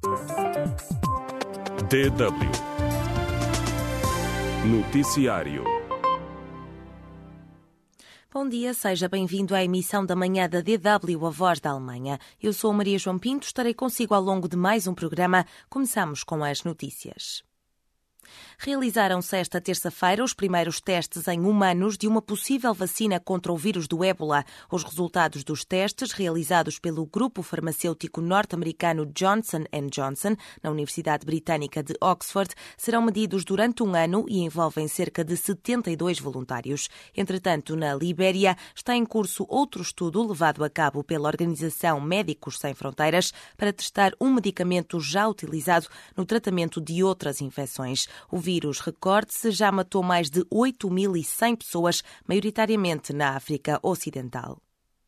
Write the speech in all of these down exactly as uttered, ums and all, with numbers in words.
D W Noticiário. Bom dia, seja bem-vindo à emissão da manhã da D W, a Voz da Alemanha. Eu sou Maria João Pinto, estarei consigo ao longo de mais um programa. Começamos com as notícias. Realizaram-se esta terça-feira os primeiros testes em humanos de uma possível vacina contra o vírus do ébola. Os resultados dos testes, realizados pelo grupo farmacêutico norte-americano Johnson and Johnson, na Universidade Britânica de Oxford, serão medidos durante um ano e envolvem cerca de setenta e dois voluntários. Entretanto, na Libéria, está em curso outro estudo levado a cabo pela Organização Médicos Sem Fronteiras para testar um medicamento já utilizado no tratamento de outras infecções. O vírus, recorde-se, já matou mais de oito mil e cem pessoas, maioritariamente na África Ocidental.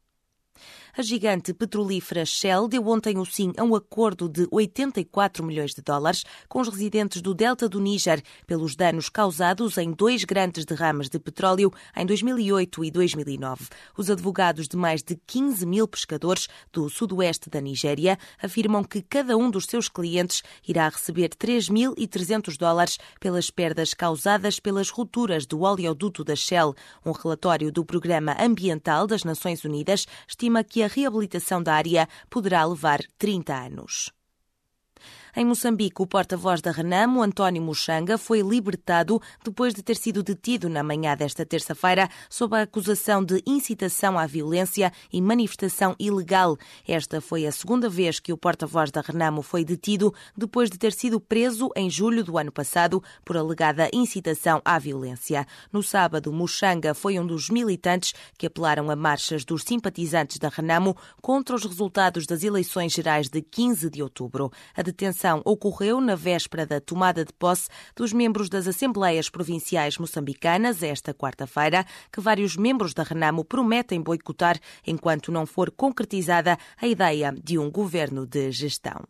A gigante petrolífera Shell deu ontem o sim a um acordo de oitenta e quatro milhões de dólares com os residentes do delta do Níger pelos danos causados em dois grandes derrames de petróleo em dois mil e oito e dois mil e nove. Os advogados de mais de quinze mil pescadores do sudoeste da Nigéria afirmam que cada um dos seus clientes irá receber três mil e trezentos dólares pelas perdas causadas pelas rupturas do oleoduto da Shell. Um relatório do Programa Ambiental das Nações Unidas estima que a reabilitação da área poderá levar trinta anos. Em Moçambique, o porta-voz da Renamo, António Muxanga, foi libertado depois de ter sido detido na manhã desta terça-feira sob a acusação de incitação à violência e manifestação ilegal. Esta foi a segunda vez que o porta-voz da Renamo foi detido depois de ter sido preso em julho do ano passado por alegada incitação à violência. No sábado, Muxanga foi um dos militantes que apelaram a marchas dos simpatizantes da Renamo contra os resultados das eleições gerais de quinze de outubro. A detenção ocorreu na véspera da tomada de posse dos membros das Assembleias Provinciais Moçambicanas, esta quarta-feira, que vários membros da Renamo prometem boicotar enquanto não for concretizada a ideia de um governo de gestão.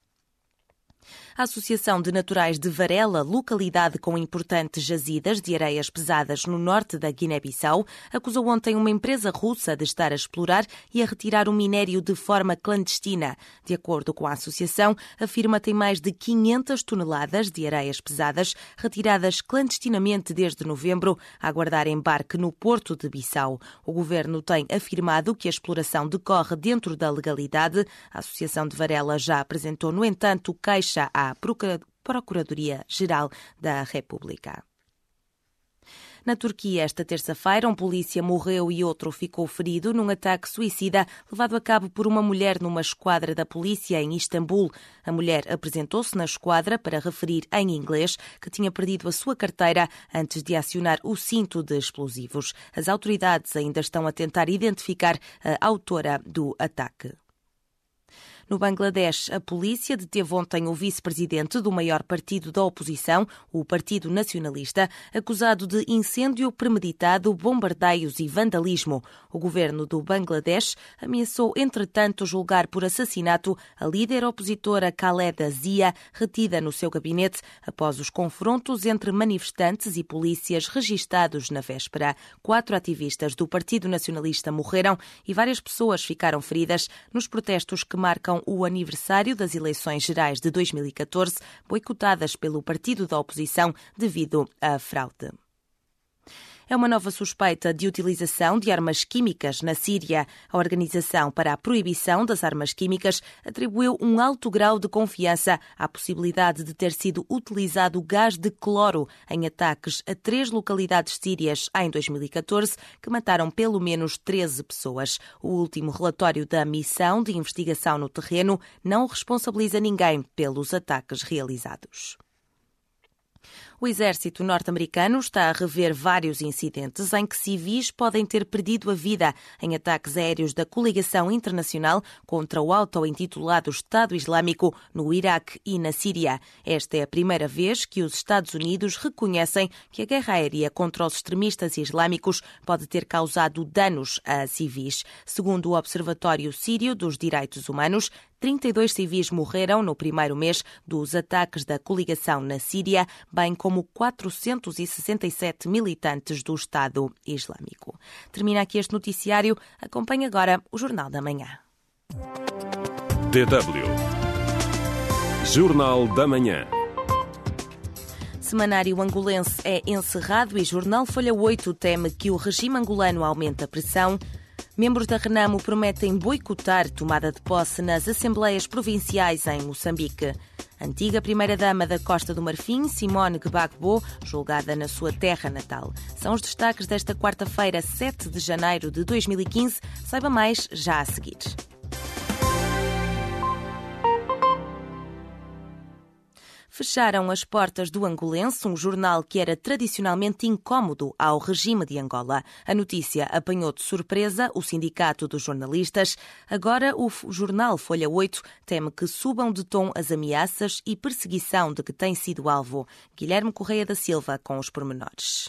A Associação de Naturais de Varela, localidade com importantes jazidas de areias pesadas no norte da Guiné-Bissau, acusou ontem uma empresa russa de estar a explorar e a retirar o minério de forma clandestina. De acordo com a associação, a firma tem mais de quinhentas toneladas de areias pesadas retiradas clandestinamente desde novembro, a aguardar embarque no porto de Bissau. O governo tem afirmado que a exploração decorre dentro da legalidade. A Associação de Varela já apresentou, no entanto, queixa à Procuradoria-Geral da República. Na Turquia, esta terça-feira, um polícia morreu e outro ficou ferido num ataque suicida levado a cabo por uma mulher numa esquadra da polícia em Istambul. A mulher apresentou-se na esquadra para referir em inglês que tinha perdido a sua carteira antes de acionar o cinto de explosivos. As autoridades ainda estão a tentar identificar a autora do ataque. No Bangladesh, a polícia deteve ontem o vice-presidente do maior partido da oposição, o Partido Nacionalista, acusado de incêndio premeditado, bombardeios e vandalismo. O governo do Bangladesh ameaçou, entretanto, julgar por assassinato a líder opositora Khaleda Zia, retida no seu gabinete após os confrontos entre manifestantes e polícias registados na véspera. Quatro ativistas do Partido Nacionalista morreram e várias pessoas ficaram feridas nos protestos que marcam o aniversário das eleições gerais de dois mil e catorze, boicotadas pelo partido da oposição devido à fraude. É uma nova suspeita de utilização de armas químicas na Síria. A Organização para a Proibição das Armas Químicas atribuiu um alto grau de confiança à possibilidade de ter sido utilizado gás de cloro em ataques a três localidades sírias em dois mil e catorze, que mataram pelo menos treze pessoas. O último relatório da missão de investigação no terreno não responsabiliza ninguém pelos ataques realizados. O exército norte-americano está a rever vários incidentes em que civis podem ter perdido a vida em ataques aéreos da coligação internacional contra o auto-intitulado Estado Islâmico no Iraque e na Síria. Esta é a primeira vez que os Estados Unidos reconhecem que a guerra aérea contra os extremistas islâmicos pode ter causado danos a civis. Segundo o Observatório Sírio dos Direitos Humanos, trinta e dois civis morreram no primeiro mês dos ataques da coligação na Síria, bem como quatrocentos e sessenta e sete militantes do Estado Islâmico. Termina aqui este noticiário. Acompanhe agora o Jornal da Manhã. D W Jornal da Manhã. Semanário angolense é encerrado e Jornal Folha oito teme que o regime angolano aumente a pressão. Membros da Renamo prometem boicotar tomada de posse nas Assembleias Provinciais em Moçambique. Antiga primeira-dama da Costa do Marfim, Simone Gbagbo, julgada na sua terra natal. São os destaques desta quarta-feira, sete de janeiro de dois mil e quinze. Saiba mais já a seguir. Fecharam as portas do Angolense, um jornal que era tradicionalmente incómodo ao regime de Angola. A notícia apanhou de surpresa o Sindicato dos Jornalistas. Agora o jornal Folha oito teme que subam de tom as ameaças e perseguição de que tem sido alvo. Guilherme Correia da Silva com os pormenores.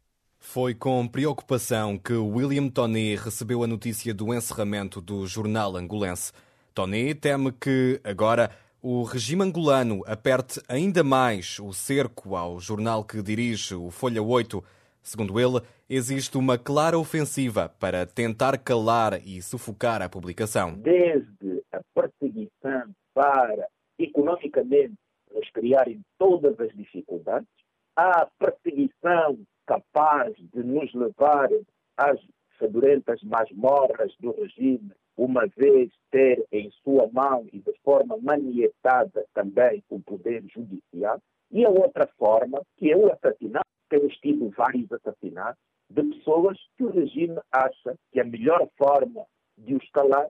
Foi com preocupação que William Toné recebeu a notícia do encerramento do jornal angolense. Toné teme que, agora, o regime angolano aperte ainda mais o cerco ao jornal que dirige, o Folha oito. Segundo ele, existe uma clara ofensiva para tentar calar e sufocar a publicação. Desde a perseguição para, economicamente, nos criarem todas as dificuldades, a perseguição capaz de nos levar às fedorentas masmorras do regime, uma vez ter em sua mão e de forma manietada também o poder judicial, e a outra forma, que é o assassinato. Temos tido vários assassinatos de pessoas que o regime acha que a melhor forma de os calar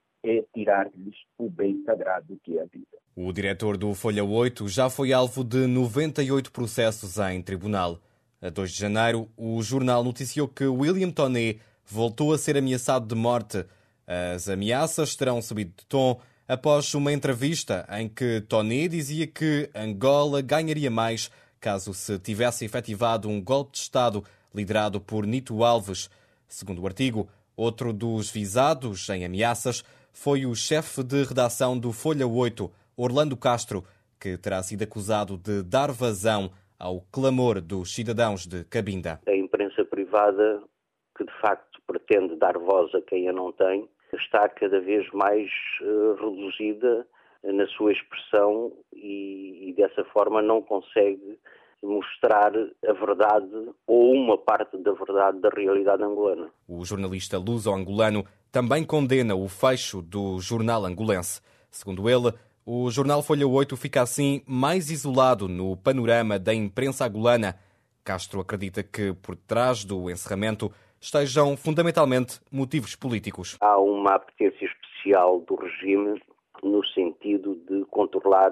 é tirar-lhes o bem sagrado que é a vida. O diretor do Folha oito já foi alvo de noventa e oito processos em tribunal. A dois de janeiro, o jornal noticiou que William Toné voltou a ser ameaçado de morte. As ameaças terão subido de tom após uma entrevista em que Toné dizia que Angola ganharia mais caso se tivesse efetivado um golpe de Estado liderado por Nito Alves. Segundo o artigo, outro dos visados em ameaças foi o chefe de redação do Folha oito, Orlando Castro, que terá sido acusado de dar vazão ao clamor dos cidadãos de Cabinda. A imprensa privada, que de facto pretende dar voz a quem a não tem, está cada vez mais uh, reduzida na sua expressão e, e dessa forma não consegue mostrar a verdade ou uma parte da verdade da realidade angolana. O jornalista luso-angolano também condena o fecho do jornal angolense. Segundo ele, o jornal Folha oito fica assim mais isolado no panorama da imprensa angolana. Castro acredita que por trás do encerramento estejam fundamentalmente motivos políticos. Há uma apetência especial do regime no sentido de controlar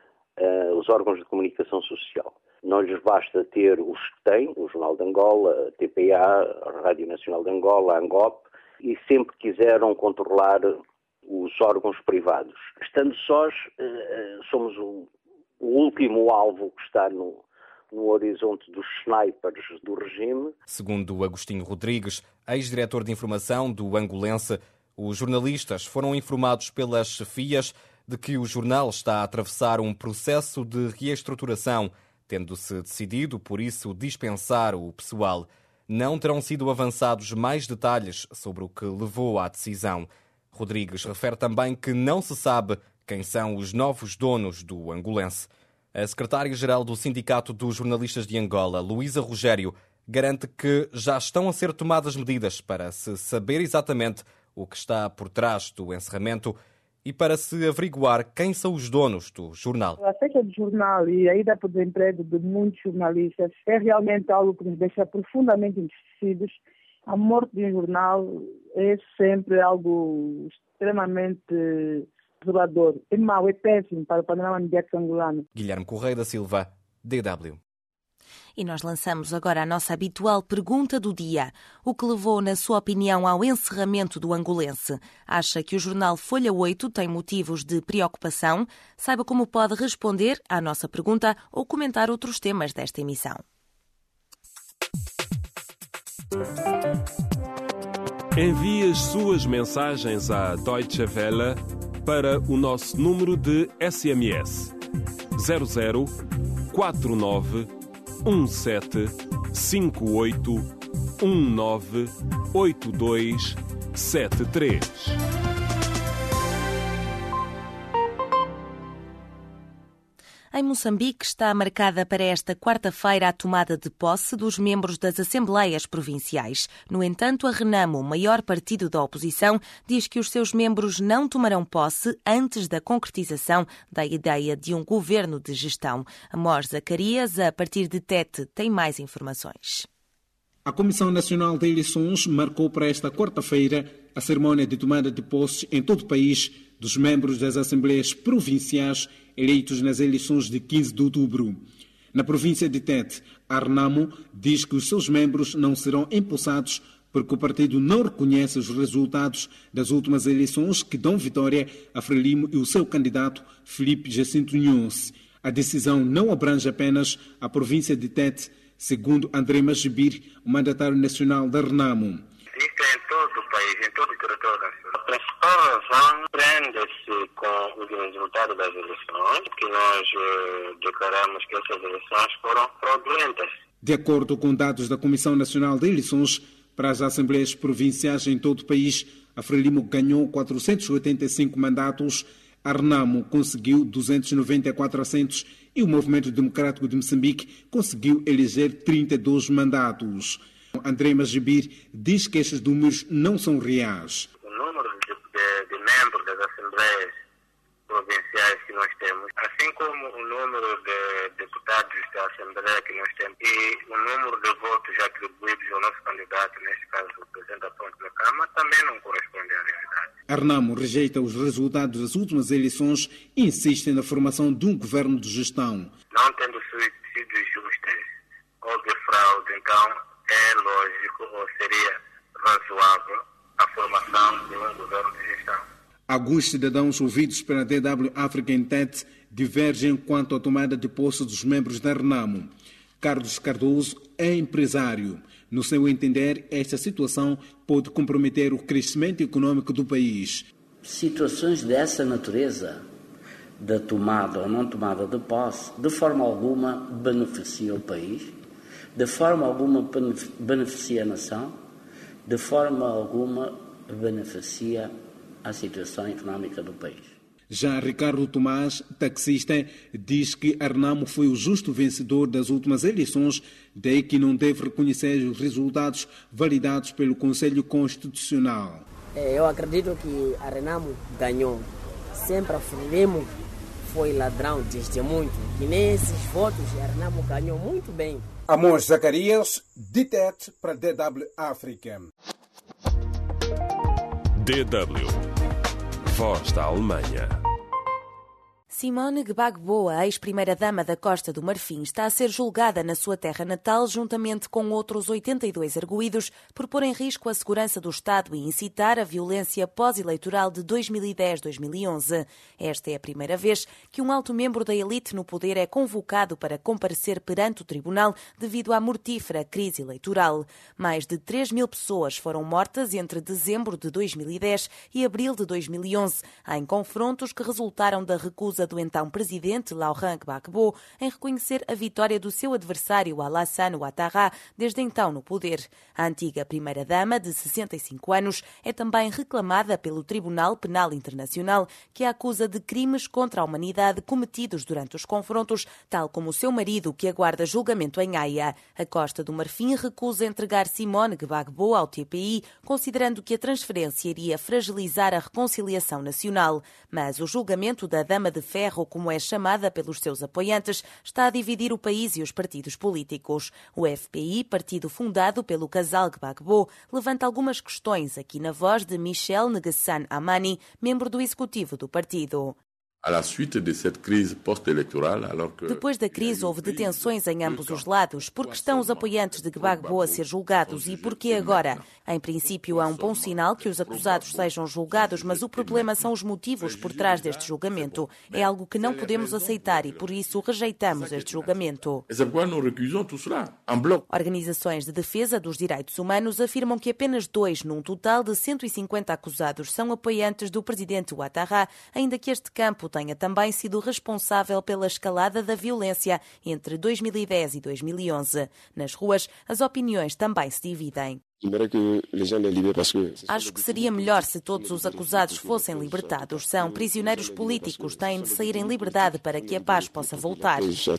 uh, os órgãos de comunicação social. Não lhes basta ter os que têm, o Jornal de Angola, a T P A, a Rádio Nacional de Angola, a Angop, e sempre quiseram controlar os órgãos privados. Estando sós, uh, somos o, o último alvo que está no no horizonte dos snipers do regime. Segundo Agostinho Rodrigues, ex-diretor de informação do Angolense, os jornalistas foram informados pelas chefias de que o jornal está a atravessar um processo de reestruturação, tendo-se decidido, por isso, dispensar o pessoal. Não terão sido avançados mais detalhes sobre o que levou à decisão. Rodrigues refere também que não se sabe quem são os novos donos do Angolense. A secretária-geral do Sindicato dos Jornalistas de Angola, Luísa Rogério, garante que já estão a ser tomadas medidas para se saber exatamente o que está por trás do encerramento e para se averiguar quem são os donos do jornal. A fecha do jornal e a ida para o desemprego de muitos jornalistas é realmente algo que nos deixa profundamente entristecidos. A morte de um jornal é sempre algo extremamente desolador. É mau, é péssimo para o panorama mediático angolano. Guilherme Correia da Silva, D W. E nós lançamos agora a nossa habitual pergunta do dia. O que levou, na sua opinião, ao encerramento do Angolense? Acha que o jornal Folha oito tem motivos de preocupação? Saiba como pode responder à nossa pergunta ou comentar outros temas desta emissão. Envie as suas mensagens à Deutsche Welle para o nosso número de S M S zero zero quatro nove um sete cinco oito um nove oito dois sete três. Em Moçambique está marcada para esta quarta-feira a tomada de posse dos membros das Assembleias Provinciais. No entanto, a Renamo, o maior partido da oposição, diz que os seus membros não tomarão posse antes da concretização da ideia de um governo de gestão. Amor Zacarias, a partir de Tete, tem mais informações. A Comissão Nacional de Eleições marcou para esta quarta-feira a cerimônia de tomada de posse em todo o país dos membros das Assembleias Provinciais eleitos nas eleições de quinze de outubro. Na província de Tete, a Renamo diz que os seus membros não serão empossados porque o partido não reconhece os resultados das últimas eleições que dão vitória a Frelimo e o seu candidato Filipe Jacinto Nunes. A decisão não abrange apenas a província de Tete, segundo André Magibir, o mandatário nacional da Renamo. Isto é em todo o país, em todo o território nacional. A principal razão prende-se com o resultado das eleições, que nós eh, declaramos que essas eleições foram fraudulentas. De acordo com dados da Comissão Nacional de Eleições, para as Assembleias Provinciais em todo o país, a Frelimo ganhou quatrocentos e oitenta e cinco mandatos, a Renamo conseguiu duzentos e noventa e quatro assentos e o Movimento Democrático de Moçambique conseguiu eleger trinta e dois mandatos. André Magibir diz que estes números não são reais. O número de, de, de membros das Assembleias Provinciais que nós temos, assim como o número de deputados da Assembleia que nós temos e o número de votos atribuídos ao nosso candidato, neste caso o presidente da Ponte da Câmara, também não corresponde à realidade. A Renamo rejeita os resultados das últimas eleições e insiste na formação de um governo de gestão. Não tendo sido justas ou de fraude, então é lógico ou seria razoável a formação de um governo de gestão. Alguns cidadãos ouvidos pela D W Africa em Tete divergem quanto à tomada de posse dos membros da Renamo. Carlos Cardoso é empresário. No seu entender, esta situação pode comprometer o crescimento econômico do país. Situações dessa natureza, da tomada ou não tomada de posse, de forma alguma beneficia o país, de forma alguma beneficia a nação, de forma alguma beneficia a situação econômica do país. Já Ricardo Tomás, taxista, diz que a Renamo foi o justo vencedor das últimas eleições, daí que não deve reconhecer os resultados validados pelo Conselho Constitucional. Eu acredito que a Renamo ganhou. Sempre a Frelimo foi ladrão desde muito. E nesses votos a Renamo ganhou muito bem. Amor Zacarias, de Tete para D W África. D W, Voz da Alemanha. Simone Gbagbo, a ex-primeira-dama da Costa do Marfim, está a ser julgada na sua terra natal juntamente com outros oitenta e dois arguidos por pôr em risco a segurança do Estado e incitar a violência pós-eleitoral de dois mil e dez a dois mil e onze. Esta é a primeira vez que um alto membro da elite no poder é convocado para comparecer perante o tribunal devido à mortífera crise eleitoral. Mais de três mil pessoas foram mortas entre dezembro de dois mil e dez e abril de dois mil e onze, em confrontos que resultaram da recusa do então presidente Laurent Gbagbo em reconhecer a vitória do seu adversário Alassane Ouattara, desde então no poder. A antiga primeira-dama, de sessenta e cinco anos, é também reclamada pelo Tribunal Penal Internacional, que a acusa de crimes contra a humanidade cometidos durante os confrontos, tal como o seu marido, que aguarda julgamento em Haia. A Costa do Marfim recusa entregar Simone Gbagbo ao T P I, considerando que a transferência iria fragilizar a reconciliação nacional. Mas o julgamento da Dama de Ferro, como é chamada pelos seus apoiantes, está a dividir o país e os partidos políticos. O F P I, partido fundado pelo casal Gbagbo, levanta algumas questões, aqui na voz de Michel Ngesan Amani, membro do executivo do partido. Depois da crise houve detenções em ambos os lados. Por que estão os apoiantes de Gbagbo a ser julgados e por que agora? Em princípio, é um bom sinal que os acusados sejam julgados, mas o problema são os motivos por trás deste julgamento. É algo que não podemos aceitar e, por isso, rejeitamos este julgamento. Organizações de defesa dos direitos humanos afirmam que apenas dois, num total de cento e cinquenta acusados, são apoiantes do presidente Ouattara, ainda que este campo tenha também sido responsável pela escalada da violência entre dois mil e dez e dois mil e onze. Nas ruas, as opiniões também se dividem. Acho que seria melhor se todos os acusados fossem libertados. São prisioneiros políticos, têm de sair em liberdade para que a paz possa voltar.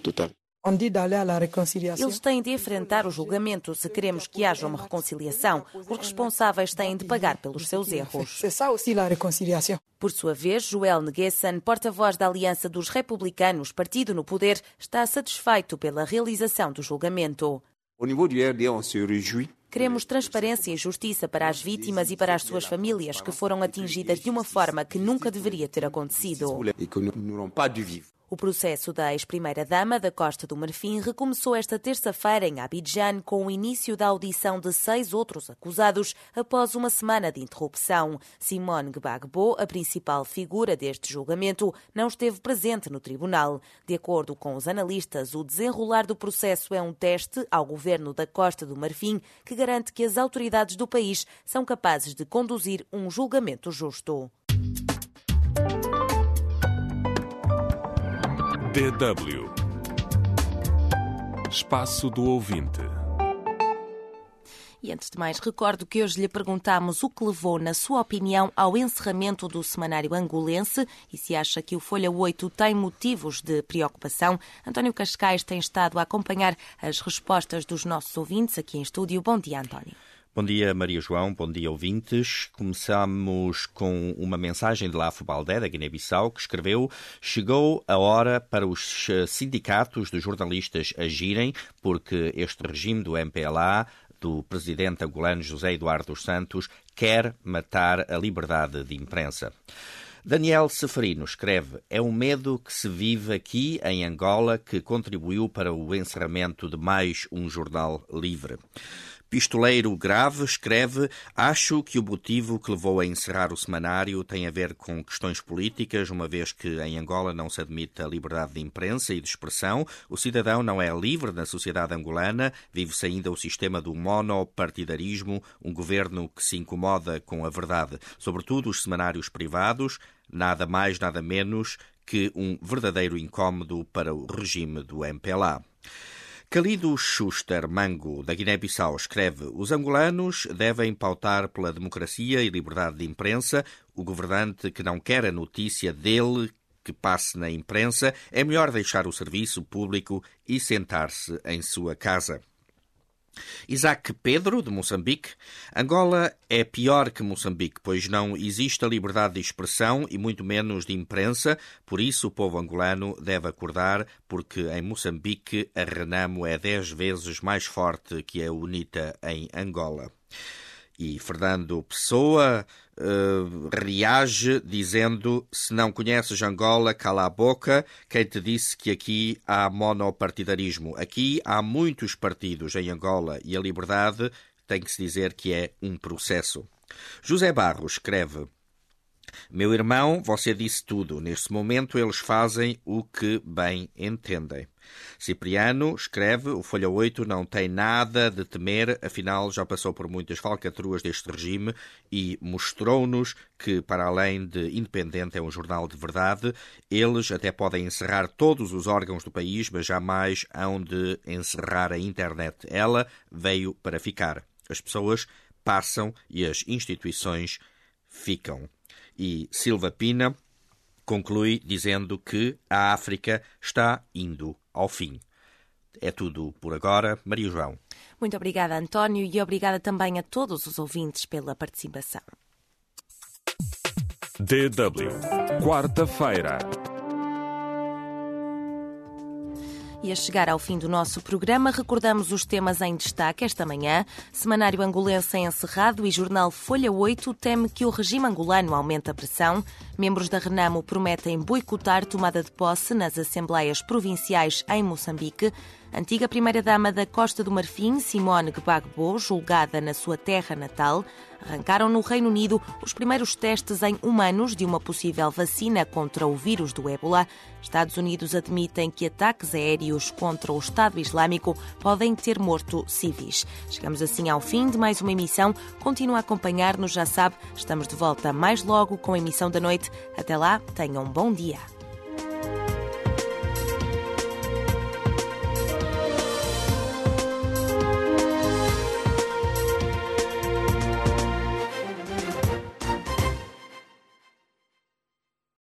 Eles têm de enfrentar o julgamento se queremos que haja uma reconciliação. Os responsáveis têm de pagar pelos seus erros. Por sua vez, Joel Nguessan, porta-voz da Aliança dos Republicanos, partido no poder, está satisfeito pela realização do julgamento. Au niveau du R D, on se réjouit. Queremos transparência e justiça para as vítimas e para as suas famílias que foram atingidas de uma forma que nunca deveria ter acontecido. O processo da ex-primeira-dama da Costa do Marfim recomeçou esta terça-feira em Abidjan com o início da audição de seis outros acusados após uma semana de interrupção. Simone Gbagbo, a principal figura deste julgamento, não esteve presente no tribunal. De acordo com os analistas, o desenrolar do processo é um teste ao governo da Costa do Marfim que garante que as autoridades do país são capazes de conduzir um julgamento justo. D W Espaço do Ouvinte. E antes de mais, recordo que hoje lhe perguntámos o que levou, na sua opinião, ao encerramento do semanário angolense e se acha que o Folha oito tem motivos de preocupação. António Cascais tem estado a acompanhar as respostas dos nossos ouvintes aqui em estúdio. Bom dia, António. Bom dia, Maria João. Bom dia, ouvintes. Começamos com uma mensagem de Lafo Baldé, da Guiné-Bissau, que escreveu: chegou a hora para os sindicatos de jornalistas agirem, porque este regime do M P L A, do presidente angolano José Eduardo dos Santos, quer matar a liberdade de imprensa. Daniel Seferino escreve: é um medo que se vive aqui em Angola que contribuiu para o encerramento de mais um jornal livre. Pistoleiro Grave escreve: acho que o motivo que levou a encerrar o semanário tem a ver com questões políticas, uma vez que em Angola não se admite a liberdade de imprensa e de expressão. O cidadão não é livre na sociedade angolana, vive-se ainda o sistema do monopartidarismo, um governo que se incomoda com a verdade. Sobretudo os semanários privados, nada mais, nada menos que um verdadeiro incómodo para o regime do M P L A. Khalido Schuster Mango, da Guiné-Bissau, escreve: os angolanos devem pautar pela democracia e liberdade de imprensa. O governante que não quer a notícia dele que passe na imprensa é melhor deixar o serviço público e sentar-se em sua casa. Isaac Pedro, de Moçambique: Angola é pior que Moçambique, pois não existe a liberdade de expressão e muito menos de imprensa, por isso o povo angolano deve acordar, porque em Moçambique a Renamo é dez vezes mais forte que a UNITA em Angola. E Fernando Pessoa uh, reage dizendo: se não conheces Angola, cala a boca, quem te disse que aqui há monopartidarismo? Aqui há muitos partidos em Angola e a liberdade tem que se dizer que é um processo. José Barros escreve: meu irmão, você disse tudo. Neste momento eles fazem o que bem entendem. Cipriano escreve: o Folha oito não tem nada de temer, afinal já passou por muitas falcatruas deste regime e mostrou-nos que, para além de independente, é um jornal de verdade. Eles até podem encerrar todos os órgãos do país, mas jamais hão de encerrar a internet. Ela veio para ficar. As pessoas passam e as instituições ficam. E Silva Pina conclui dizendo que a África está indo ao fim. É tudo por agora. Maria João. Muito obrigada, António, e obrigada também a todos os ouvintes pela participação. D W, quarta-feira. E a chegar ao fim do nosso programa, recordamos os temas em destaque esta manhã. Semanário angolense é encerrado e jornal Folha oito teme que o regime angolano aumente a pressão. Membros da Renamo prometem boicotar tomada de posse nas assembleias provinciais em Moçambique. Antiga primeira-dama da Costa do Marfim, Simone Gbagbo, julgada na sua terra natal. Arrancaram no Reino Unido os primeiros testes em humanos de uma possível vacina contra o vírus do ébola. Estados Unidos admitem que ataques aéreos contra o Estado Islâmico podem ter morto civis. Chegamos assim ao fim de mais uma emissão. Continua a acompanhar-nos, já sabe, estamos de volta mais logo com a emissão da noite. Até lá, tenham um bom dia.